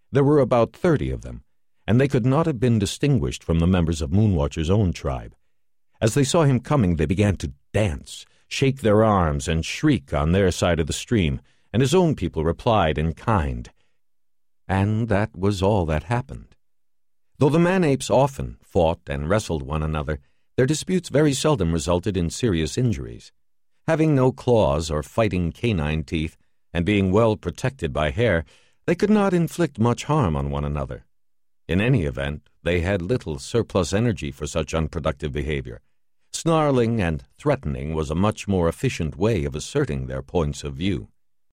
There were about 30 of them, and they could not have been distinguished from the members of Moonwatcher's own tribe. As they saw him coming, they began to dance, shake their arms, and shriek on their side of the stream, and his own people replied in kind. And that was all that happened. Though the man-apes often fought and wrestled one another, their disputes very seldom resulted in serious injuries. Having no claws or fighting canine teeth, and being well protected by hair, they could not inflict much harm on one another. In any event, they had little surplus energy for such unproductive behavior. Snarling and threatening was a much more efficient way of asserting their points of view.